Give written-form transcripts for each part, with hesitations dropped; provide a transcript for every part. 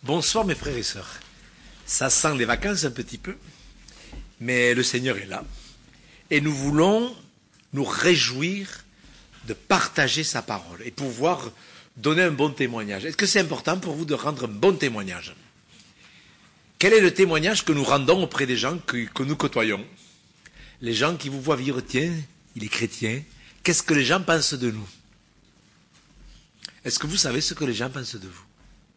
Bonsoir mes frères et sœurs. Ça sent les vacances un petit peu, mais le Seigneur est là. Et nous voulons nous réjouir de partager sa parole et pouvoir donner un bon témoignage. Est-ce que c'est important pour vous de rendre un bon témoignage? Quel est le témoignage que nous rendons auprès des gens que nous côtoyons? Les gens qui vous voient vivre, tiens, il est chrétien. Qu'est-ce que les gens pensent de nous? Est-ce que vous savez ce que les gens pensent de vous?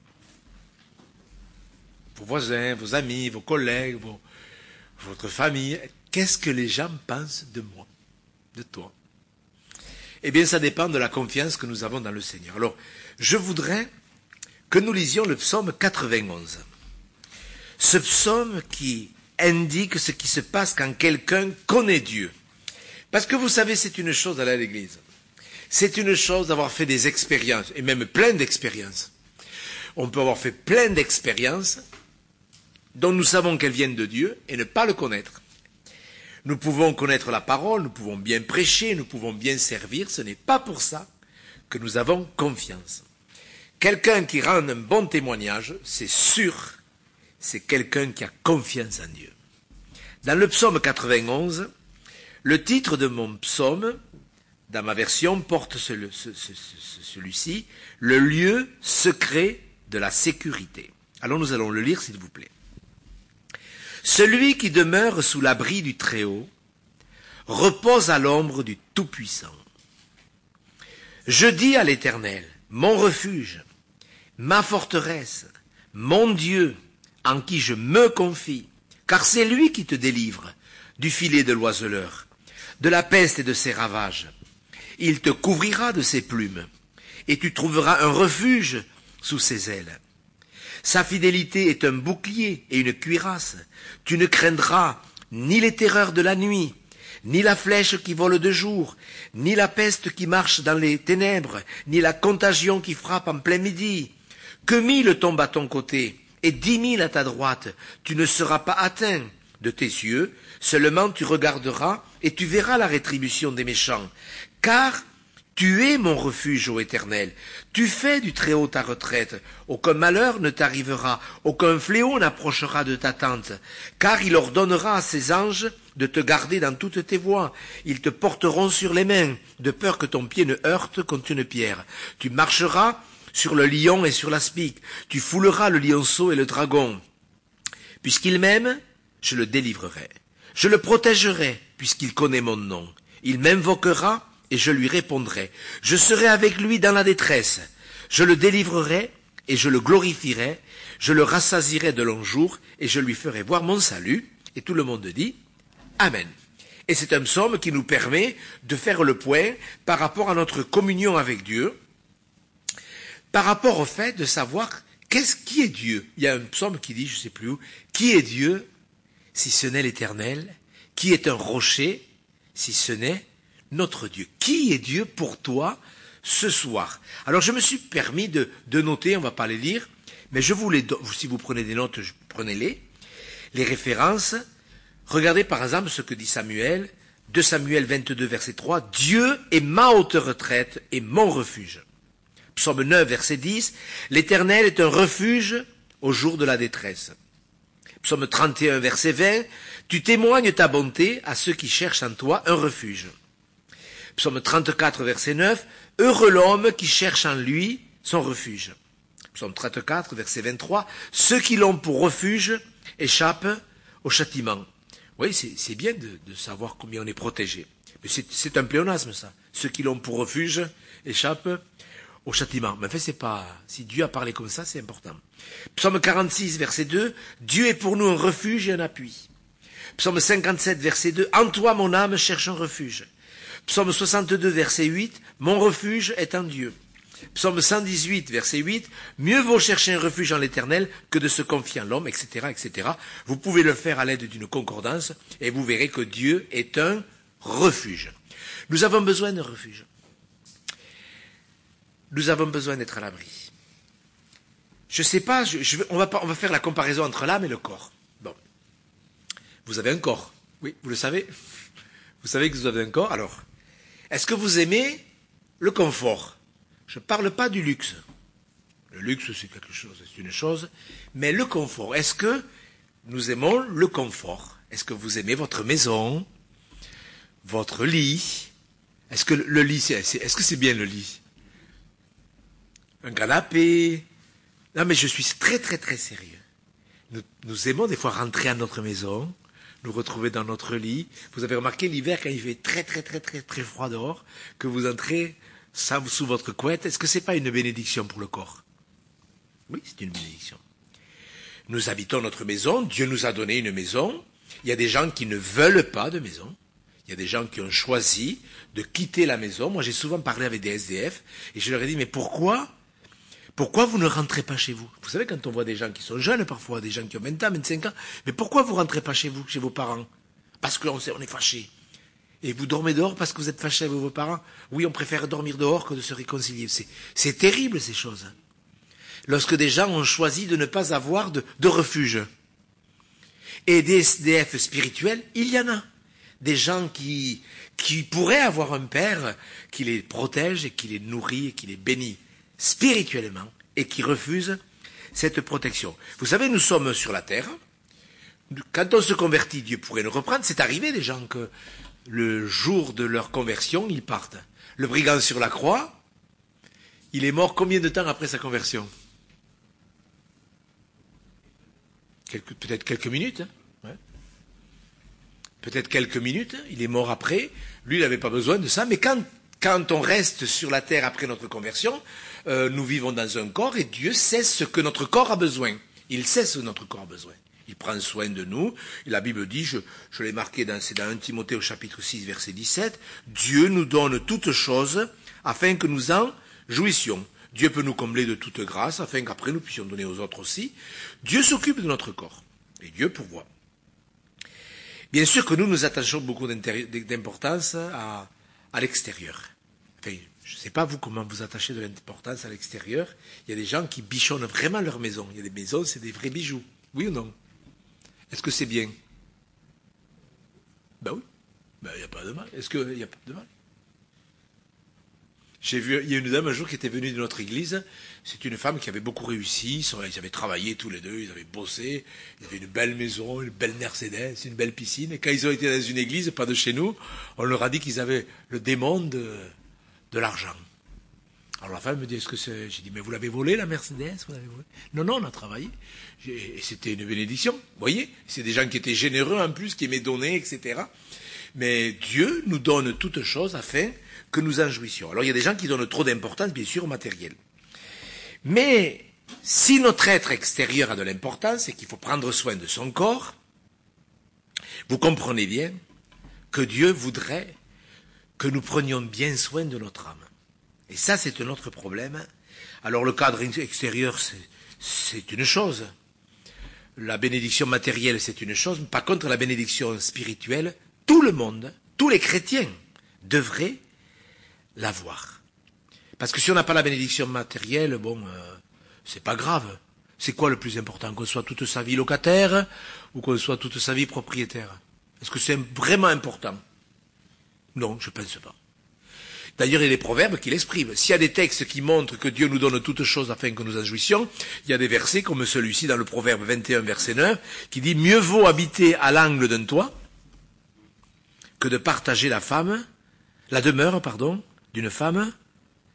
Vos voisins, vos amis, vos collègues, votre famille. Qu'est-ce que les gens pensent de moi, de toi? Eh bien, ça dépend de la confiance que nous avons dans le Seigneur. Alors, je voudrais que nous lisions le psaume 91. Ce psaume qui indique ce qui se passe quand quelqu'un connaît Dieu. Parce que vous savez, c'est une chose d'aller à l'église. C'est une chose d'avoir fait des expériences, et même plein d'expériences. On peut avoir fait plein d'expériences dont nous savons qu'elles viennent de Dieu et ne pas le connaître. Nous pouvons connaître la parole, nous pouvons bien prêcher, nous pouvons bien servir. Ce n'est pas pour ça que nous avons confiance. Quelqu'un qui rend un bon témoignage, c'est sûr, c'est quelqu'un qui a confiance en Dieu. Dans le psaume 91, le titre de mon psaume, dans ma version, porte celui-ci, « Le lieu secret de la sécurité ». Alors nous allons le lire, s'il vous plaît. Celui qui demeure sous l'abri du Très-Haut repose à l'ombre du Tout-Puissant. Je dis à l'Éternel, mon refuge, ma forteresse, mon Dieu, en qui je me confie, car c'est lui qui te délivre du filet de l'oiseleur, de la peste et de ses ravages. Il te couvrira de ses plumes, et tu trouveras un refuge sous ses ailes. Sa fidélité est un bouclier et une cuirasse. Tu ne craindras ni les terreurs de la nuit, ni la flèche qui vole de jour, ni la peste qui marche dans les ténèbres, ni la contagion qui frappe en plein midi. Que 1000 tombent à ton côté et 10 000 à ta droite, tu ne seras pas atteint. De tes yeux, seulement tu regarderas et tu verras la rétribution des méchants. Car tu es mon refuge, ô Éternel. Tu fais du Très-Haut ta retraite. Aucun malheur ne t'arrivera, aucun fléau n'approchera de ta tente. Car il ordonnera à ses anges de te garder dans toutes tes voies. Ils te porteront sur les mains, de peur que ton pied ne heurte contre une pierre. Tu marcheras sur le lion et sur l'aspic. Tu fouleras le lionceau et le dragon. Puisqu'il m'aime, je le délivrerai. Je le protégerai, puisqu'il connaît mon nom. Il m'invoquera, et je lui répondrai. Je serai avec lui dans la détresse. Je le délivrerai et je le glorifierai. Je le rassasierai de longs jours et je lui ferai voir mon salut. Et tout le monde dit Amen. Et c'est un psaume qui nous permet de faire le point par rapport à notre communion avec Dieu, par rapport au fait de savoir qui est Dieu. Il y a un psaume qui dit, je ne sais plus où, qui est Dieu si ce n'est l'Éternel? Qui est un rocher si ce n'est notre Dieu? Qui est Dieu pour toi ce soir? Alors je me suis permis de noter, on ne va pas les lire, mais je vous les donne, si vous prenez des notes, prenez-les, les références. Regardez par exemple ce que dit Samuel, 2 Samuel 22, verset 3, « Dieu est ma haute retraite et mon refuge ». Psaume 9, verset 10, « L'Éternel est un refuge au jour de la détresse ». Psaume 31, verset 20, « Tu témoignes ta bonté à ceux qui cherchent en toi un refuge ». Psaume 34, verset 9, « Heureux l'homme qui cherche en lui son refuge ». Psaume 34, verset 23, « Ceux qui l'ont pour refuge échappent au châtiment ». Oui, c'est bien de savoir combien on est protégé. Mais c'est un pléonasme, ça. Ceux qui l'ont pour refuge échappent au châtiment. Mais en fait, c'est pas... Si Dieu a parlé comme ça, c'est important. Psaume 46, verset 2, « Dieu est pour nous un refuge et un appui ». Psaume 57, verset 2, « En toi, mon âme, cherche un refuge ». Psaume 62, verset 8, « Mon refuge est en Dieu ». Psaume 118, verset 8, « Mieux vaut chercher un refuge en l'Éternel que de se confier en l'homme, etc., etc. » Vous pouvez le faire à l'aide d'une concordance et vous verrez que Dieu est un refuge. Nous avons besoin d'un refuge. Nous avons besoin d'être à l'abri. Je ne sais pas, on va faire la comparaison entre l'âme et le corps. Bon. Vous avez un corps. Oui, vous le savez. Vous savez que vous avez un corps. Alors, est-ce que vous aimez le confort? Je ne parle pas du luxe. Le luxe, c'est quelque chose, c'est une chose. Mais le confort, est-ce que nous aimons le confort? Est-ce que vous aimez votre maison, votre lit? Est-ce que le lit, est-ce que c'est bien le lit? Un canapé? Non, mais je suis très très très sérieux. Nous aimons des fois rentrer à notre maison, nous retrouver dans notre lit. Vous avez remarqué l'hiver quand il fait très très très très très froid dehors, que vous entrez sous votre couette. Est-ce que c'est pas une bénédiction pour le corps? Oui, c'est une bénédiction. Nous habitons notre maison, Dieu nous a donné une maison. Il y a des gens qui ne veulent pas de maison. Il y a des gens qui ont choisi de quitter la maison. Moi, j'ai souvent parlé avec des SDF et je leur ai dit, mais pourquoi vous ne rentrez pas chez vous? Vous savez, quand on voit des gens qui sont jeunes, parfois des gens qui ont 20 ans, 25 ans, mais pourquoi vous rentrez pas chez vous, chez vos parents? Parce qu'on est fâché. Et vous dormez dehors parce que vous êtes fâché avec vos parents? Oui, on préfère dormir dehors que de se réconcilier. C'est terrible, ces choses. Lorsque des gens ont choisi de ne pas avoir de refuge. Et des SDF spirituels, il y en a. Des gens qui pourraient avoir un père qui les protège et qui les nourrit et qui les bénit spirituellement et qui refusent cette protection. Vous savez, nous sommes sur la terre. Quand on se convertit, Dieu pourrait nous reprendre. C'est arrivé des gens que le jour de leur conversion, ils partent. Le brigand sur la croix, il est mort combien de temps après sa conversion? Peut-être quelques minutes. Hein, ouais. Peut-être quelques minutes. Il est mort après. Lui, il n'avait pas besoin de ça. Mais quand on reste sur la terre après notre conversion, nous vivons dans un corps et Dieu sait ce que notre corps a besoin. Il sait ce que notre corps a besoin. Il prend soin de nous. Et la Bible dit, je l'ai marqué c'est dans 1 Timothée au chapitre 6, verset 17, Dieu nous donne toutes choses afin que nous en jouissions. Dieu peut nous combler de toute grâce, afin qu'après nous puissions donner aux autres aussi. Dieu s'occupe de notre corps, et Dieu pourvoit. Bien sûr que nous nous attachons beaucoup d'importance à l'extérieur. Enfin, je ne sais pas vous comment vous attachez de l'importance à l'extérieur. Il y a des gens qui bichonnent vraiment leur maison. Il y a des maisons, c'est des vrais bijoux. Oui ou non? Est-ce que c'est bien? Ben oui. Ben il n'y a pas de mal. Est-ce qu'il n'y a pas de mal? J'ai vu, il y a une dame un jour qui était venue de notre église. C'est une femme qui avait beaucoup réussi. Ils avaient travaillé tous les deux, ils avaient bossé. Ils avaient une belle maison, une belle Mercedes, une belle piscine. Et quand ils ont été dans une église, pas de chez nous, on leur a dit qu'ils avaient le démon de l'argent. Alors la femme me dit, est-ce que c'est... J'ai dit, mais vous l'avez volé la Mercedes? Vous l'avez volé? Non, non, on a travaillé. Et c'était une bénédiction. Vous voyez? C'est des gens qui étaient généreux en plus, qui aimaient donner, etc. Mais Dieu nous donne toutes choses afin que nous en jouissions. Alors il y a des gens qui donnent trop d'importance, bien sûr, au matériel. Mais si notre être extérieur a de l'importance et qu'il faut prendre soin de son corps, vous comprenez bien que Dieu voudrait que nous prenions bien soin de notre âme. Et ça, c'est un autre problème. Alors le cadre extérieur, c'est une chose. La bénédiction matérielle, c'est une chose. Mais par contre, la bénédiction spirituelle, tout le monde, tous les chrétiens devraient l'avoir. Parce que si on n'a pas la bénédiction matérielle, c'est pas grave. C'est quoi le plus important? Qu'on soit toute sa vie locataire ou qu'on soit toute sa vie propriétaire? Est-ce que c'est vraiment important? Non, je pense pas. D'ailleurs, il y a des proverbes qui l'expriment. S'il y a des textes qui montrent que Dieu nous donne toutes choses afin que nous en jouissions, il y a des versets comme celui-ci dans le proverbe 21, verset 9, qui dit « Mieux vaut habiter à l'angle d'un toit que de partager la demeure, d'une femme querelleuse. »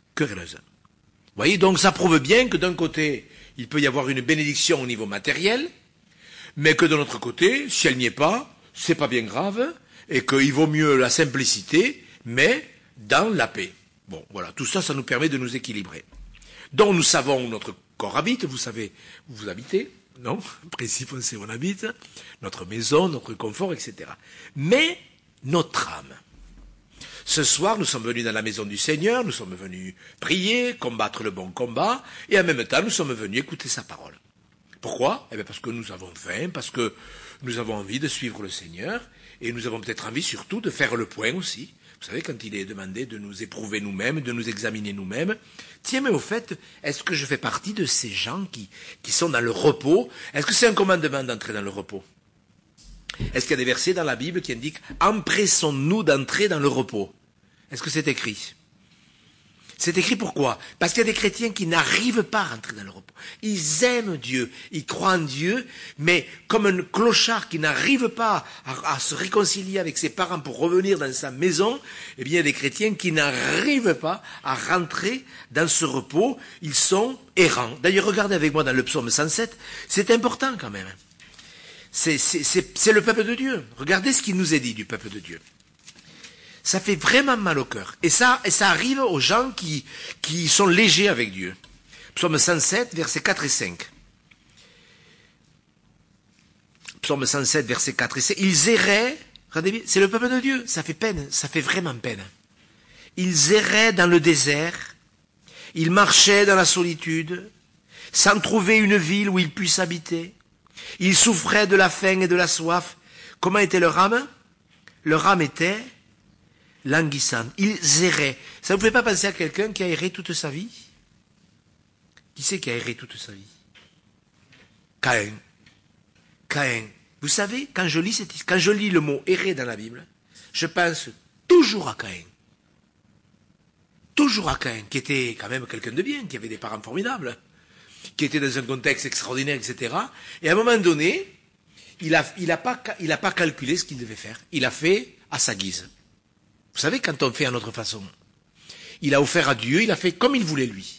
Vous voyez, donc ça prouve bien que d'un côté, il peut y avoir une bénédiction au niveau matériel, mais que de l'autre côté, si elle n'y est pas, c'est pas bien grave, et qu'il vaut mieux la simplicité, mais dans la paix. Bon, voilà, tout ça, ça nous permet de nous équilibrer. Donc nous savons où notre corps habite, vous savez où vous habitez, non? En principe, on sait où on habite, notre maison, notre confort, etc. Mais notre âme. Ce soir, nous sommes venus dans la maison du Seigneur, nous sommes venus prier, combattre le bon combat, et en même temps, nous sommes venus écouter sa parole. Pourquoi? Eh bien, parce que nous avons faim, parce que nous avons envie de suivre le Seigneur, et nous avons peut-être envie surtout de faire le point aussi. Vous savez, quand il est demandé de nous éprouver nous-mêmes, de nous examiner nous-mêmes, tiens, mais au fait, est-ce que je fais partie de ces gens qui sont dans le repos? Est-ce que c'est un commandement d'entrer dans le repos? Est-ce qu'il y a des versets dans la Bible qui indiquent « Empressons-nous d'entrer dans le repos » Est-ce que c'est écrit? C'est écrit pourquoi? Parce qu'il y a des chrétiens qui n'arrivent pas à rentrer dans le repos. Ils aiment Dieu, ils croient en Dieu, mais comme un clochard qui n'arrive pas à se réconcilier avec ses parents pour revenir dans sa maison, eh bien il y a des chrétiens qui n'arrivent pas à rentrer dans ce repos. Ils sont errants. D'ailleurs, regardez avec moi dans le psaume 107, c'est important quand même. C'est le peuple de Dieu. Regardez ce qu'il nous est dit du peuple de Dieu. Ça fait vraiment mal au cœur. Et ça arrive aux gens qui sont légers avec Dieu. Psaume 107, versets 4 et 5. Psaume 107, versets 4 et 5. Ils erraient, regardez bien, c'est le peuple de Dieu. Ça fait peine, ça fait vraiment peine. Ils erraient dans le désert. Ils marchaient dans la solitude, sans trouver une ville où ils puissent habiter. Ils souffraient de la faim et de la soif. Comment était leur âme? Leur âme était languissante. Ils erraient. Ça ne vous fait pas penser à quelqu'un qui a erré toute sa vie? Qui c'est qui a erré toute sa vie? Caïn. Caïn. Vous savez, quand je lis le mot errer dans la Bible, je pense toujours à Caïn. Toujours à Caïn, qui était quand même quelqu'un de bien, qui avait des parents formidables, qui était dans un contexte extraordinaire, etc. Et à un moment donné, il a pas calculé ce qu'il devait faire. Il a fait à sa guise. Vous savez, quand on fait à notre façon, il a offert à Dieu, il a fait comme il voulait lui.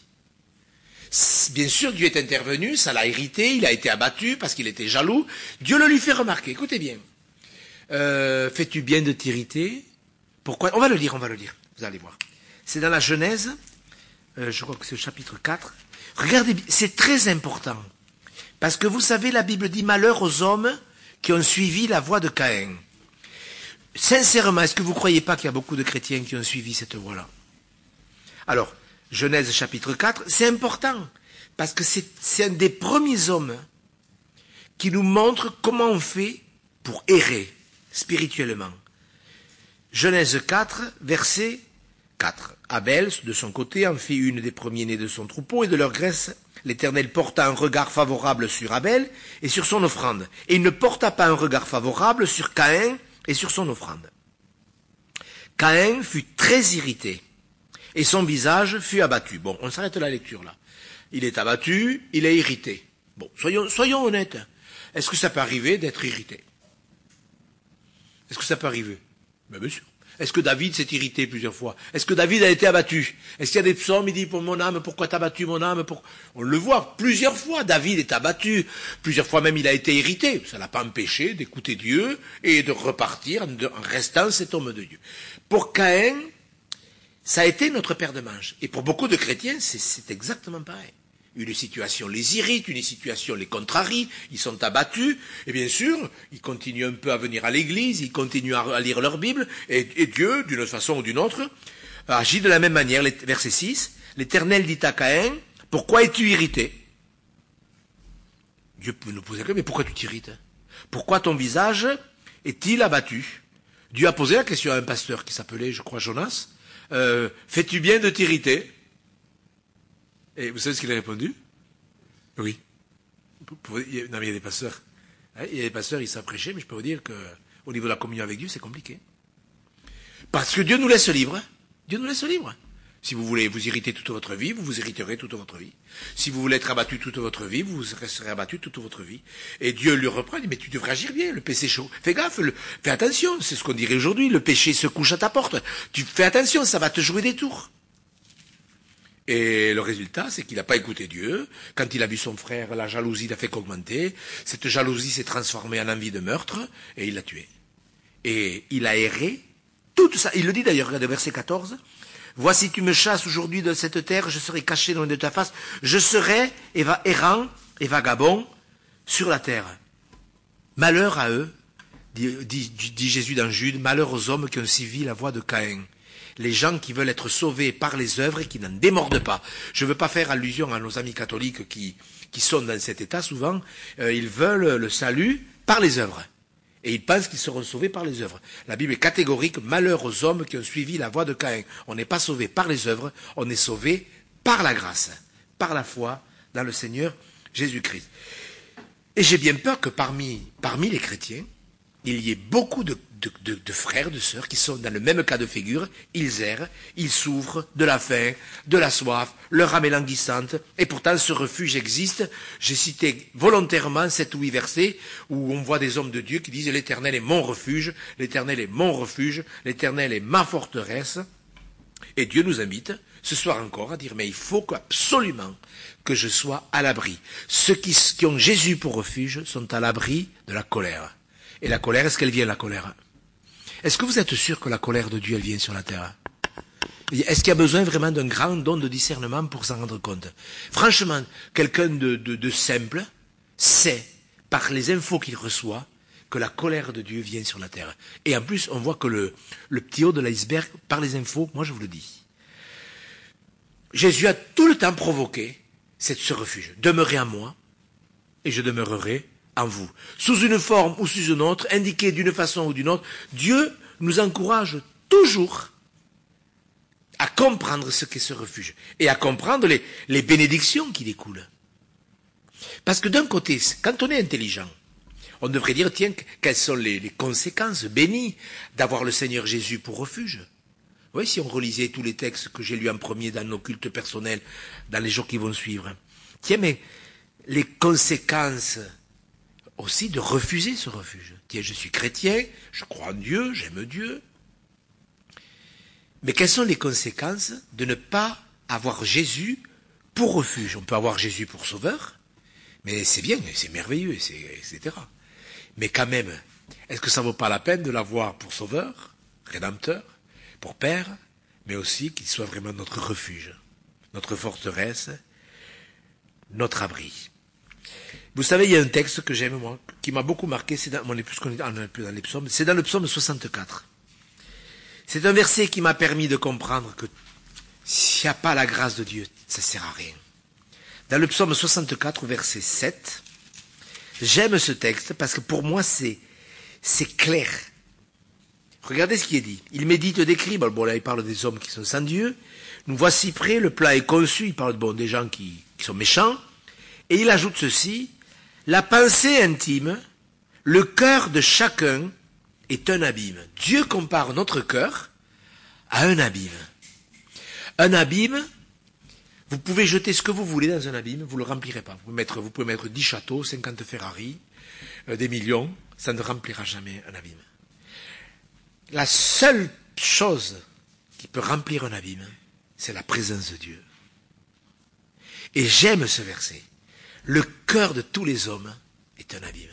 Bien sûr, Dieu est intervenu, ça l'a irrité, il a été abattu parce qu'il était jaloux. Dieu le lui fait remarquer. Écoutez bien. Fais-tu bien de t'irriter? Pourquoi? On va le lire, vous allez voir. C'est dans la Genèse, je crois que c'est le chapitre 4. Regardez bien, c'est très important. Parce que vous savez, la Bible dit malheur aux hommes qui ont suivi la voie de Caïn. Sincèrement, est-ce que vous ne croyez pas qu'il y a beaucoup de chrétiens qui ont suivi cette voie-là? Alors, Genèse chapitre 4, c'est important, parce que c'est un des premiers hommes qui nous montre comment on fait pour errer spirituellement. Genèse 4, verset 4. Abel, de son côté, en fit une des premiers-nés de son troupeau, et de leur graisse, l'Éternel porta un regard favorable sur Abel et sur son offrande. Et il ne porta pas un regard favorable sur Caïn et sur son offrande. Caïn fut très irrité, et son visage fut abattu. Bon, on s'arrête la lecture là. Il est abattu, il est irrité. Bon, soyons honnêtes. Est-ce que ça peut arriver d'être irrité? Est-ce que ça peut arriver? Ben, bien sûr. Est-ce que David s'est irrité plusieurs fois? Est-ce que David a été abattu? Est-ce qu'il y a des psaumes, il dit, pour mon âme, pourquoi t'as battu mon âme? On le voit plusieurs fois, David est abattu. Plusieurs fois même, il a été irrité. Ça l'a pas empêché d'écouter Dieu et de repartir en restant cet homme de Dieu. Pour Caïn, ça a été notre père de manche. Et pour beaucoup de chrétiens, c'est exactement pareil. Une situation les irrite, une situation les contrarie, ils sont abattus, et bien sûr, ils continuent un peu à venir à l'église, ils continuent à lire leur Bible, et Dieu, d'une façon ou d'une autre, agit de la même manière. Verset 6, l'Éternel dit à Caïn, pourquoi es-tu irrité? Dieu peut nous poser la question, mais pourquoi tu t'irrites? Pourquoi ton visage est-il abattu? Dieu a posé la question à un pasteur qui s'appelait, je crois, Jonas, fais-tu bien de t'irriter? Et vous savez ce qu'il a répondu? Oui. Non, mais il y a des pasteurs. Il y a des pasteurs, ils savent prêcher, mais je peux vous dire qu'au niveau de la communion avec Dieu, c'est compliqué. Parce que Dieu nous laisse libre. Dieu nous laisse libre. Si vous voulez vous irriter toute votre vie, vous vous irriterez toute votre vie. Si vous voulez être abattu toute votre vie, vous resterez abattu toute votre vie. Et Dieu lui reprend, il dit, mais tu devrais agir bien, le péché chaud. Fais gaffe, fais attention, c'est ce qu'on dirait aujourd'hui, le péché se couche à ta porte. Tu fais attention, ça va te jouer des tours. Et le résultat, c'est qu'il n'a pas écouté Dieu. Quand il a vu son frère, la jalousie l'a fait qu'augmenter. Cette jalousie s'est transformée en envie de meurtre, et il l'a tué. Et il a erré tout ça. Il le dit d'ailleurs, regardez, verset 14. Voici, tu me chasses aujourd'hui de cette terre, je serai caché loin de ta face. Je serai errant et vagabond sur la terre. Malheur à eux, dit Jésus dans Jude, malheur aux hommes qui ont suivi la voie de Caïn. Les gens qui veulent être sauvés par les œuvres et qui n'en démordent pas. Je ne veux pas faire allusion à nos amis catholiques qui sont dans cet état souvent. Ils veulent le salut par les œuvres. Et ils pensent qu'ils seront sauvés par les œuvres. La Bible est catégorique, malheur aux hommes qui ont suivi la voie de Caïn. On n'est pas sauvé par les œuvres, on est sauvé par la grâce, par la foi dans le Seigneur Jésus-Christ. Et j'ai bien peur que parmi les chrétiens, il y ait beaucoup de frères, de sœurs qui sont dans le même cas de figure, ils errent, ils souffrent de la faim, de la soif, leur âme est languissante, et pourtant ce refuge existe. J'ai cité volontairement 7 ou 8 versets où on voit des hommes de Dieu qui disent « L'Éternel est mon refuge, l'Éternel est mon refuge, l'Éternel est ma forteresse ». Et Dieu nous invite, ce soir encore, à dire « Mais il faut absolument que je sois à l'abri ». Ceux qui ont Jésus pour refuge sont à l'abri de la colère. Et la colère, est-ce qu'elle vient, la colère? Est-ce que vous êtes sûr que la colère de Dieu, elle vient sur la terre? Est-ce qu'il y a besoin vraiment d'un grand don de discernement pour s'en rendre compte? Franchement, quelqu'un de simple sait, par les infos qu'il reçoit, que la colère de Dieu vient sur la terre. Et en plus, on voit que le petit haut de l'iceberg, par les infos, moi je vous le dis. Jésus a tout le temps provoqué ce refuge. Demeurez en moi, et je demeurerai en vous. Sous une forme ou sous une autre, indiqué d'une façon ou d'une autre, Dieu nous encourage toujours à comprendre ce qu'est ce refuge et à comprendre les bénédictions qui découlent. Parce que d'un côté, quand on est intelligent, on devrait dire, tiens, quelles sont les conséquences bénies d'avoir le Seigneur Jésus pour refuge? Oui, si on relisait tous les textes que j'ai lus en premier dans nos cultes personnels, dans les jours qui vont suivre. Tiens, mais les conséquences aussi de refuser ce refuge. Tiens, je suis chrétien, je crois en Dieu, j'aime Dieu. Mais quelles sont les conséquences de ne pas avoir Jésus pour refuge? On peut avoir Jésus pour sauveur, mais c'est bien, c'est merveilleux, etc. Mais quand même, est-ce que ça ne vaut pas la peine de l'avoir pour sauveur, rédempteur, pour père, mais aussi qu'il soit vraiment notre refuge, notre forteresse, notre abri? Vous savez, il y a un texte que j'aime, moi, qui m'a beaucoup marqué, c'est dans les psaumes, c'est dans le psaume 64. C'est un verset qui m'a permis de comprendre que s'il n'y a pas la grâce de Dieu, ça ne sert à rien. Dans le psaume 64, verset 7, j'aime ce texte parce que pour moi, c'est clair. Regardez ce qui est dit. Il médite des cris, bon là il parle des hommes qui sont sans Dieu. Nous voici prêts, le plat est conçu, il parle des gens qui sont méchants. Et il ajoute ceci, la pensée intime, le cœur de chacun est un abîme. Dieu compare notre cœur à un abîme. Un abîme, vous pouvez jeter ce que vous voulez dans un abîme, vous ne le remplirez pas. Vous pouvez mettre 10 châteaux, 50 Ferrari, des millions, ça ne remplira jamais un abîme. La seule chose qui peut remplir un abîme, c'est la présence de Dieu. Et j'aime ce verset. Le cœur de tous les hommes est un abîme.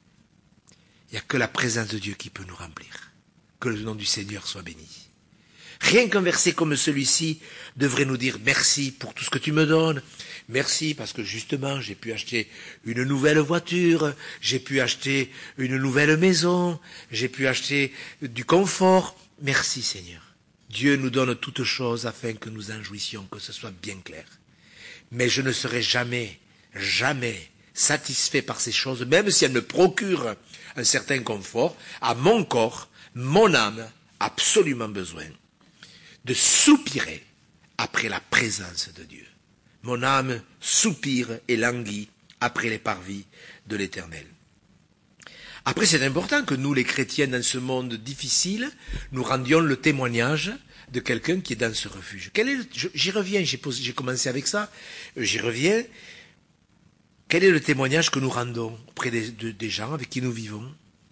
Il n'y a que la présence de Dieu qui peut nous remplir. Que le nom du Seigneur soit béni. Rien qu'un verset comme celui-ci devrait nous dire merci pour tout ce que tu me donnes. Merci parce que justement j'ai pu acheter une nouvelle voiture, j'ai pu acheter une nouvelle maison, j'ai pu acheter du confort. Merci Seigneur. Dieu nous donne toutes choses afin que nous en jouissions, que ce soit bien clair. Mais je ne serai jamais satisfait par ces choses, même si elles me procurent un certain confort, à mon corps, mon âme, absolument besoin de soupirer après la présence de Dieu. Mon âme soupire et languit après les parvis de l'Éternel. Après, c'est important que nous, les chrétiens, dans ce monde difficile, nous rendions le témoignage de quelqu'un qui est dans ce refuge. J'y reviens, j'ai commencé avec ça, j'y reviens. Quel est le témoignage que nous rendons auprès des gens avec qui nous vivons?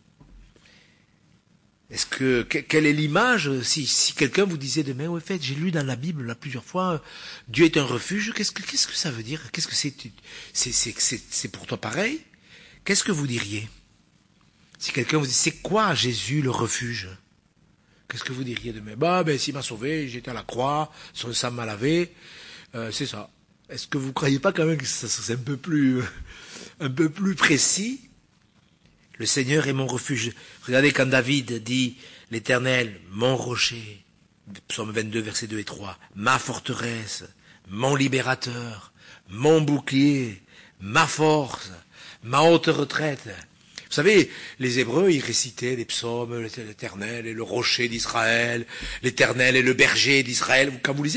Quelle est l'image si quelqu'un vous disait demain, au fait, j'ai lu dans la Bible là plusieurs fois, Dieu est un refuge, qu'est-ce que ça veut dire? Qu'est-ce que c'est pour toi pareil? Qu'est-ce que vous diriez? Si quelqu'un vous dit, c'est quoi Jésus le refuge? Qu'est-ce que vous diriez demain? S'il m'a sauvé, j'étais à la croix, son sang m'a lavé, c'est ça. Est-ce que vous ne croyez pas quand même que c'est un peu plus précis? Le Seigneur est mon refuge. Regardez quand David dit, l'Éternel, mon rocher, psaume 22, versets 2 et 3, ma forteresse, mon libérateur, mon bouclier, ma force, ma haute retraite. Vous savez, les Hébreux, ils récitaient les psaumes, l'Éternel est le rocher d'Israël, l'Éternel est le berger d'Israël. Quand vous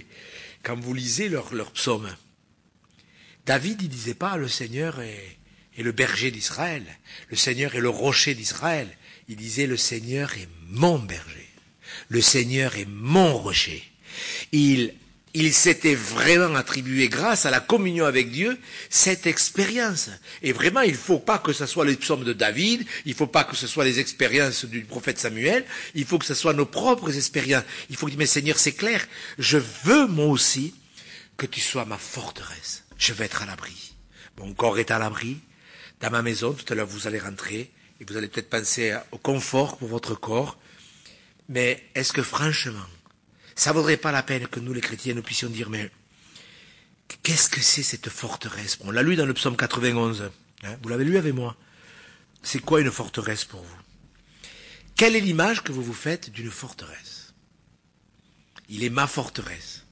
lisez leurs psaumes, David, il disait pas, le Seigneur est est le berger d'Israël. Le Seigneur est le rocher d'Israël. Il disait, le Seigneur est mon berger. Le Seigneur est mon rocher. Il s'était vraiment attribué, grâce à la communion avec Dieu, cette expérience. Et vraiment, il ne faut pas que ce soit les psaumes de David, il ne faut pas que ce soit les expériences du prophète Samuel, il faut que ce soit nos propres expériences. Il faut dire, mais Seigneur, c'est clair, je veux moi aussi que tu sois ma forteresse. Je vais être à l'abri. Mon corps est à l'abri. Dans ma maison, tout à l'heure, vous allez rentrer, et vous allez peut-être penser au confort pour votre corps. Mais est-ce que franchement, ça ne vaudrait pas la peine que nous, les chrétiens, nous puissions dire, mais qu'est-ce que c'est cette forteresse? On l'a lu dans le psaume 91. Hein, vous l'avez lu avec moi. C'est quoi une forteresse pour vous? Quelle est l'image que vous vous faites d'une forteresse? Il est ma forteresse.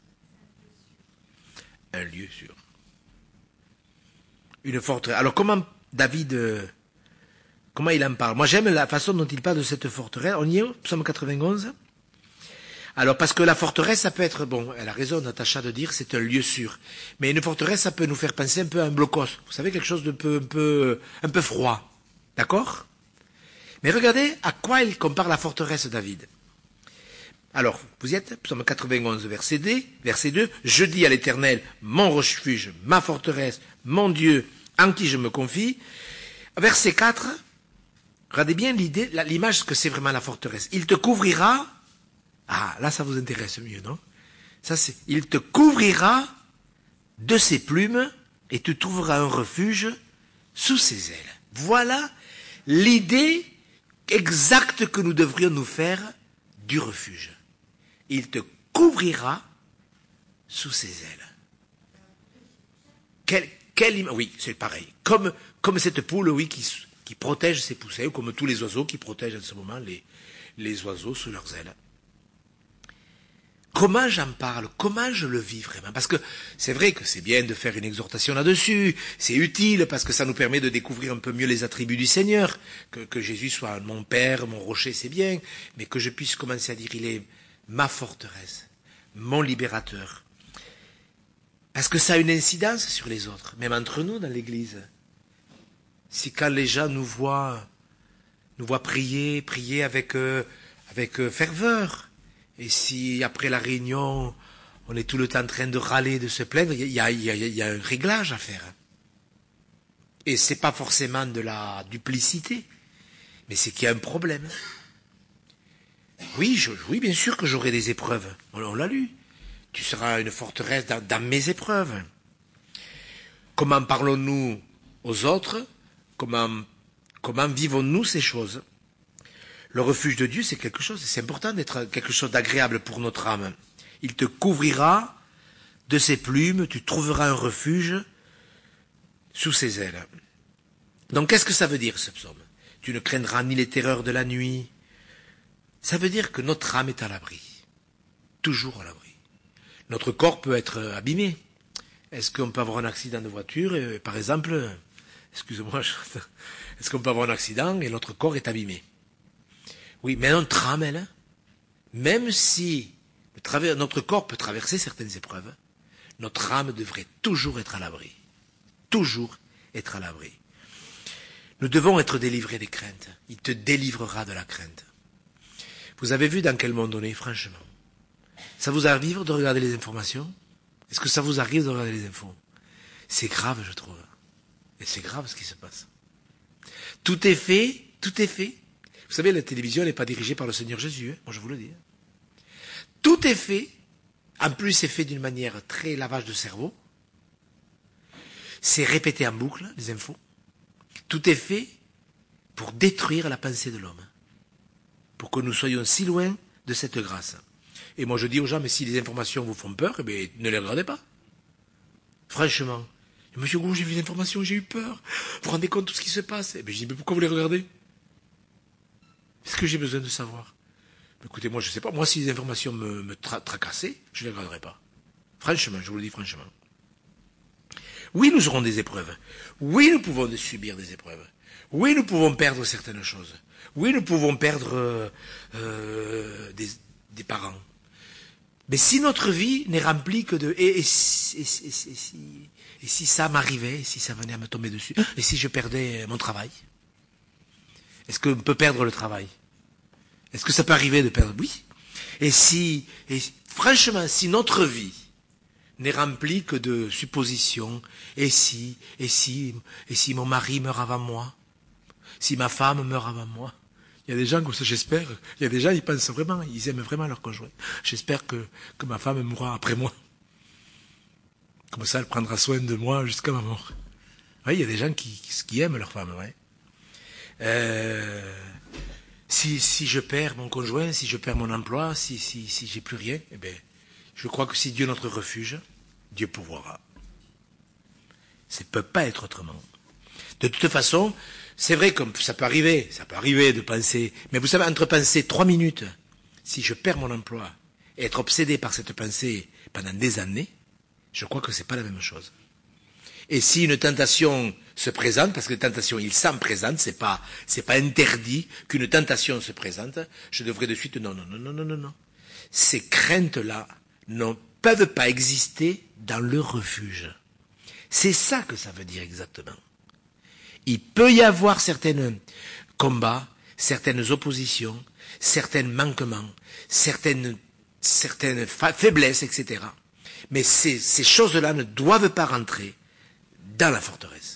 Un lieu sûr. Une forteresse. Alors comment David, comment il en parle? Moi j'aime la façon dont il parle de cette forteresse. On y est, psaume 91. Alors, parce que la forteresse, ça peut être, bon, elle a raison, Natacha, de dire, c'est un lieu sûr. Mais une forteresse, ça peut nous faire penser un peu à un blocos. Vous savez, quelque chose de un peu froid. D'accord? Mais regardez à quoi il compare la forteresse David. Alors, vous y êtes? Psaume 91, verset 2. Je dis à l'Éternel, mon refuge, ma forteresse, mon Dieu, en qui je me confie. Verset 4. Regardez bien l'image que c'est vraiment la forteresse. Il te couvrira. Ah, là, ça vous intéresse mieux, non? Ça, c'est, il te couvrira de ses plumes et tu trouveras un refuge sous ses ailes. Voilà l'idée exacte que nous devrions nous faire du refuge. Il te couvrira sous ses ailes. Oui, c'est pareil. Comme cette poule, oui, qui protège ses poussins, ou comme tous les oiseaux qui protègent en ce moment les oiseaux sous leurs ailes. Comment j'en parle? Comment je le vis vraiment? Parce que c'est vrai que c'est bien de faire une exhortation là-dessus, c'est utile parce que ça nous permet de découvrir un peu mieux les attributs du Seigneur, que Jésus soit mon Père, mon rocher, c'est bien, mais que je puisse commencer à dire, il est ma forteresse, mon libérateur. Parce que ça a une incidence sur les autres, même entre nous dans l'Église. Si quand les gens nous voient prier avec ferveur, et si après la réunion, on est tout le temps en train de râler, de se plaindre, il y a un réglage à faire. Et c'est pas forcément de la duplicité, mais c'est qu'il y a un problème. Oui, bien sûr que j'aurai des épreuves. On l'a lu. Tu seras une forteresse dans mes épreuves. Comment parlons-nous aux autres? Comment vivons-nous ces choses? Le refuge de Dieu, c'est quelque chose, c'est important d'être quelque chose d'agréable pour notre âme. Il te couvrira de ses plumes, tu trouveras un refuge sous ses ailes. Donc, qu'est-ce que ça veut dire, ce psaume? Tu ne craindras ni les terreurs de la nuit. Ça veut dire que notre âme est à l'abri. Toujours à l'abri. Notre corps peut être abîmé. Est-ce qu'on peut avoir un accident de voiture, par exemple, excusez-moi, est-ce qu'on peut avoir un accident et notre corps est abîmé? Oui, mais notre âme, elle, même si notre corps peut traverser certaines épreuves, notre âme devrait toujours être à l'abri. Toujours être à l'abri. Nous devons être délivrés des craintes. Il te délivrera de la crainte. Vous avez vu dans quel monde on est, franchement? Ça vous arrive de regarder les informations? Est-ce que ça vous arrive de regarder les infos? C'est grave, je trouve. Et c'est grave ce qui se passe. Tout est fait. Vous savez, la télévision n'est pas dirigée par le Seigneur Jésus, hein, moi je vous le dis. Tout est fait, en plus c'est fait d'une manière très lavage de cerveau, c'est répété en boucle, les infos. Tout est fait pour détruire la pensée de l'homme, pour que nous soyons si loin de cette grâce. Et moi je dis aux gens, mais si les informations vous font peur, eh bien, ne les regardez pas. Franchement. Monsieur Gou, j'ai vu les informations, j'ai eu peur. Vous vous rendez compte de tout ce qui se passe? Eh bien, je dis, mais pourquoi vous les regardez? Est-ce que j'ai besoin de savoir? Écoutez, moi je ne sais pas. Moi, si les informations me tracassaient, je ne les regarderai pas. Franchement, je vous le dis franchement. Oui, nous aurons des épreuves. Oui, nous pouvons subir des épreuves. Oui, nous pouvons perdre certaines choses. Oui, nous pouvons perdre des parents. Mais si notre vie n'est remplie que de et et si ça m'arrivait, et si ça venait à me tomber dessus, et si je perdais mon travail? Est-ce qu'on peut perdre le travail? Est-ce que ça peut arriver de perdre? Oui. Franchement, si notre vie n'est remplie que de suppositions, et si mon mari meurt avant moi, si ma femme meurt avant moi, il y a des gens comme ça, j'espère, il y a des gens, ils pensent vraiment, ils aiment vraiment leur conjoint. J'espère que ma femme mourra après moi. Comme ça, elle prendra soin de moi jusqu'à ma mort. Oui, il y a des gens qui aiment leur femme, ouais. Si je perds mon conjoint, si je perds mon emploi, si j'ai plus rien, eh bien, je crois que si Dieu est notre refuge, Dieu pourvoira. Ça ne peut pas être autrement. De toute façon, c'est vrai que ça peut arriver de penser, mais vous savez, entre penser 3 minutes, si je perds mon emploi, et être obsédé par cette pensée pendant des années, je crois que c'est pas la même chose. Et si une tentation se présente, parce que les tentations, ils s'en présentent, c'est pas interdit qu'une tentation se présente, je devrais de suite, non. Ces craintes-là ne peuvent pas exister dans le refuge. C'est ça que ça veut dire exactement. Il peut y avoir certains combats, certaines oppositions, certains manquements, certaines faiblesses, etc. Mais ces choses-là ne doivent pas rentrer dans la forteresse.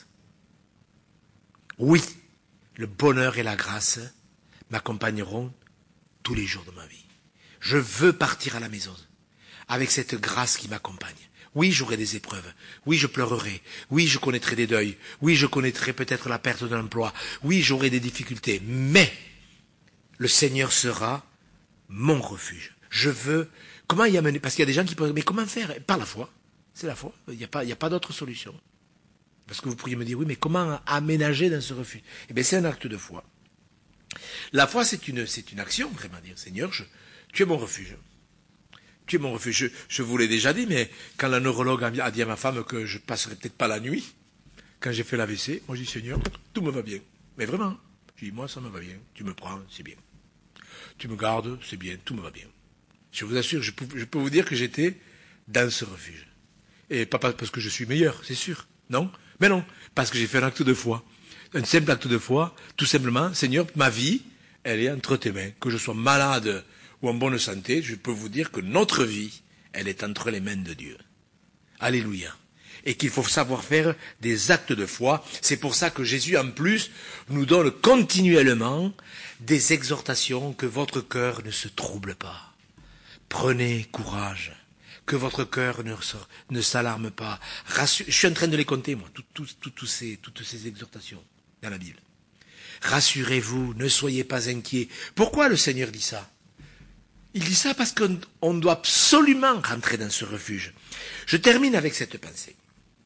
Oui, le bonheur et la grâce m'accompagneront tous les jours de ma vie. Je veux partir à la maison avec cette grâce qui m'accompagne. Oui, j'aurai des épreuves. Oui, je pleurerai. Oui, je connaîtrai des deuils. Oui, je connaîtrai peut-être la perte d'un emploi. Oui, j'aurai des difficultés. Mais le Seigneur sera mon refuge. Je veux... Comment y amener? Parce qu'il y a des gens qui pensent, mais comment faire? Par la foi. C'est la foi. Il n'y a pas d'autre solution. Parce que vous pourriez me dire, oui, mais comment aménager dans ce refuge? Eh bien, c'est un acte de foi. La foi, c'est une action, vraiment dire, Seigneur, tu es mon refuge. Tu es mon refuge. Je vous l'ai déjà dit, mais quand la neurologue a dit à ma femme que je passerai peut-être pas la nuit, quand j'ai fait l'AVC, moi je dis, Seigneur, tout me va bien. Mais vraiment, je dis, moi ça me va bien. Tu me prends, c'est bien. Tu me gardes, c'est bien, tout me va bien. Je vous assure, je peux vous dire que j'étais dans ce refuge. Et pas parce que je suis meilleur, c'est sûr. Non, mais non, parce que j'ai fait un acte de foi. Un simple acte de foi, tout simplement, Seigneur, ma vie, elle est entre tes mains. Que je sois malade ou en bonne santé, je peux vous dire que notre vie, elle est entre les mains de Dieu. Alléluia. Et qu'il faut savoir faire des actes de foi. C'est pour ça que Jésus, en plus, nous donne continuellement des exhortations que votre cœur ne se trouble pas. Prenez courage. Que votre cœur ne s'alarme pas. Je suis en train de les compter, moi, toutes ces exhortations dans la Bible. Rassurez-vous, ne soyez pas inquiets. Pourquoi le Seigneur dit ça? Il dit ça parce qu'on doit absolument rentrer dans ce refuge. Je termine avec cette pensée.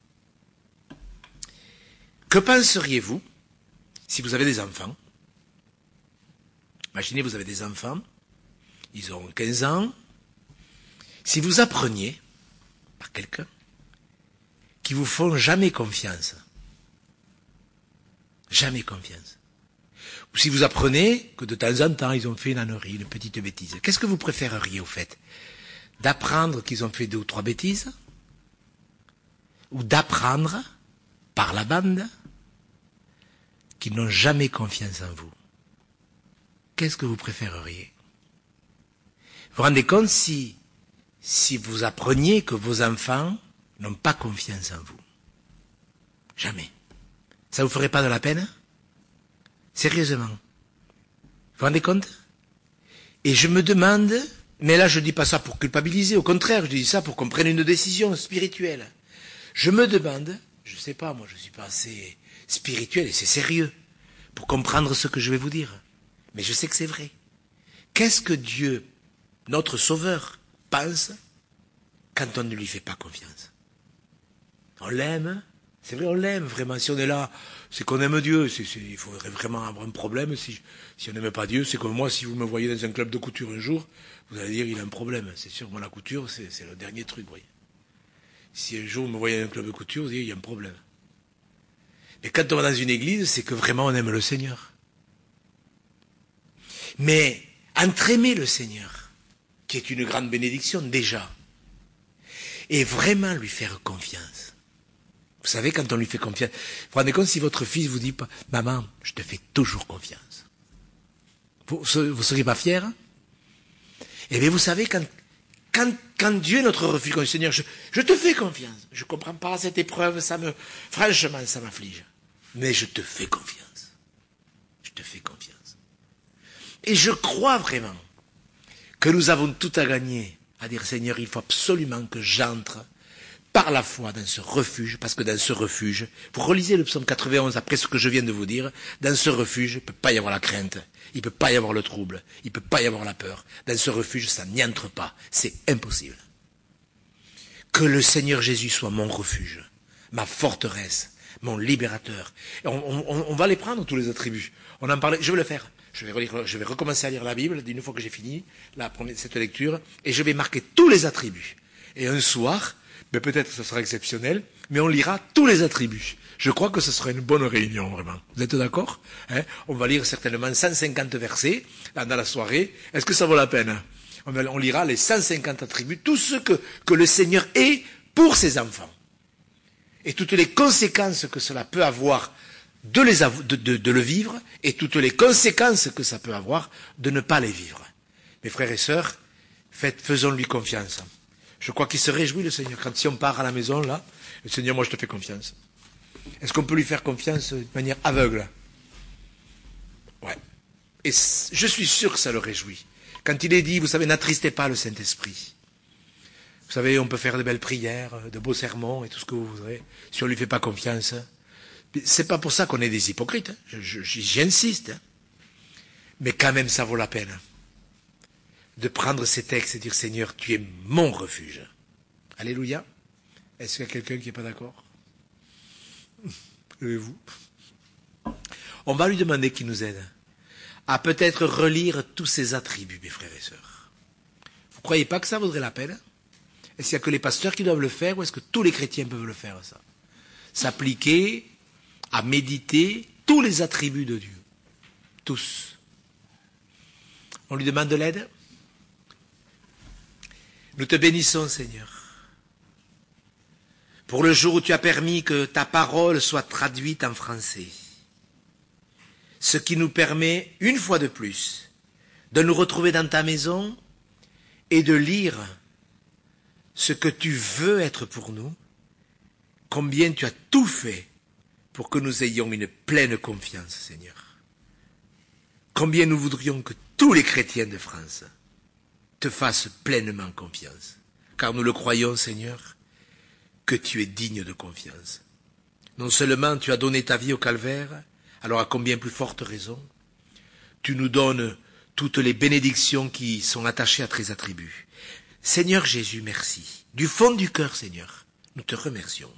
Que penseriez-vous si vous avez des enfants? Imaginez, vous avez des enfants, ils ont 15 ans. Si vous appreniez par quelqu'un qui vous font jamais confiance, ou si vous apprenez que de temps en temps ils ont fait une ânerie, une petite bêtise, qu'est-ce que vous préféreriez au fait? D'apprendre qu'ils ont fait 2 ou 3 bêtises, ou d'apprendre par la bande qu'ils n'ont jamais confiance en vous? Qu'est-ce que vous préféreriez? Vous vous rendez compte si vous appreniez que vos enfants n'ont pas confiance en vous? Jamais. Ça vous ferait pas de la peine? Sérieusement. Vous vous rendez compte? Et je me demande, mais là je dis pas ça pour culpabiliser, au contraire, je dis ça pour qu'on prenne une décision spirituelle. Je me demande, je sais pas, moi je suis pas assez spirituel et c'est sérieux pour comprendre ce que je vais vous dire. Mais je sais que c'est vrai. Qu'est-ce que Dieu, notre Sauveur, pense quand on ne lui fait pas confiance? On l'aime, c'est vrai, on l'aime vraiment. Si on est là, c'est qu'on aime Dieu. Il faudrait vraiment avoir un problème. Si on n'aime pas Dieu, c'est comme moi, si vous me voyez dans un club de couture un jour, vous allez dire il a un problème. C'est sûr, moi la couture, c'est le dernier truc, vous voyez. Si un jour vous me voyez dans un club de couture, vous allez dire il y a un problème. Mais quand on va dans une église, c'est que vraiment on aime le Seigneur. Mais entre aimer le Seigneur, qui est une grande bénédiction déjà, et vraiment lui faire confiance, Vous savez, quand on lui fait confiance, vous vous rendez compte si votre fils vous dit, maman, je te fais toujours confiance. Vous seriez pas fier? Eh bien, vous savez, quand Dieu est notre refuge, quand le Seigneur, je te fais confiance. Je comprends pas cette épreuve, franchement, ça m'afflige. Mais je te fais confiance. Je te fais confiance. Et je crois vraiment que nous avons tout à gagner à dire, Seigneur, il faut absolument que j'entre par la foi dans ce refuge, parce que dans ce refuge, vous relisez le psaume 91 après ce que je viens de vous dire, dans ce refuge, il ne peut pas y avoir la crainte, il ne peut pas y avoir le trouble, il ne peut pas y avoir la peur. Dans ce refuge, ça n'y entre pas, c'est impossible. Que le Seigneur Jésus soit mon refuge, ma forteresse, mon libérateur. On va les prendre, tous les attributs. On en parlait, je vais le faire. Je vais recommencer à lire la Bible, une fois que j'ai fini cette lecture, et je vais marquer tous les attributs. Et un soir, mais peut-être que ce sera exceptionnel, mais on lira tous les attributs. Je crois que ce sera une bonne réunion, vraiment. Vous êtes d'accord? On va lire certainement 150 versets dans la soirée. Est-ce que ça vaut la peine? On lira les 150 attributs, tout ce que le Seigneur est pour ses enfants. Et toutes les conséquences que cela peut avoir de le vivre, et toutes les conséquences que ça peut avoir de ne pas les vivre. Mes frères et sœurs, faisons-lui confiance. Je crois qu'il se réjouit, le Seigneur. Quand si on part à la maison, là, le Seigneur, moi je te fais confiance. Est-ce qu'on peut lui faire confiance de manière aveugle? Ouais. Et je suis sûr que ça le réjouit. Quand il est dit, vous savez, n'attristez pas le Saint-Esprit. Vous savez, on peut faire de belles prières, de beaux sermons et tout ce que vous voudrez. Si on ne lui fait pas confiance, c'est pas pour ça qu'on est des hypocrites. J'y insiste. Mais quand même, ça vaut la peine de prendre ces textes et dire, Seigneur, tu es mon refuge. Alléluia. Est-ce qu'il y a quelqu'un qui n'est pas d'accord? Levez-vous. On va lui demander qu'il nous aide à peut-être relire tous ces attributs, mes frères et sœurs. Vous ne croyez pas que ça vaudrait la peine? Est-ce qu'il n'y a que les pasteurs qui doivent le faire, ou est-ce que tous les chrétiens peuvent le faire, ça? S'appliquer à méditer tous les attributs de Dieu. Tous. On lui demande de l'aide? Nous te bénissons, Seigneur, pour le jour où tu as permis que ta parole soit traduite en français, ce qui nous permet, une fois de plus, de nous retrouver dans ta maison et de lire ce que tu veux être pour nous, combien tu as tout fait pour que nous ayons une pleine confiance, Seigneur. Combien nous voudrions que tous les chrétiens de France te fasse pleinement confiance. Car nous le croyons, Seigneur, que tu es digne de confiance. Non seulement tu as donné ta vie au calvaire, alors à combien plus forte raison, tu nous donnes toutes les bénédictions qui sont attachées à tes attributs. Seigneur Jésus, merci. Du fond du cœur, Seigneur, nous te remercions.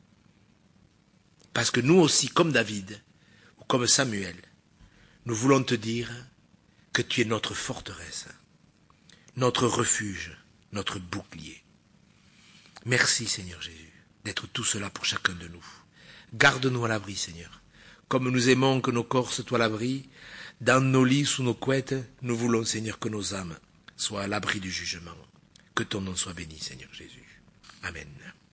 Parce que nous aussi, comme David, ou comme Samuel, nous voulons te dire que tu es notre forteresse, notre refuge, notre bouclier. Merci, Seigneur Jésus, d'être tout cela pour chacun de nous. Garde-nous à l'abri, Seigneur. Comme nous aimons que nos corps soient à l'abri, dans nos lits, sous nos couettes, nous voulons, Seigneur, que nos âmes soient à l'abri du jugement. Que ton nom soit béni, Seigneur Jésus. Amen.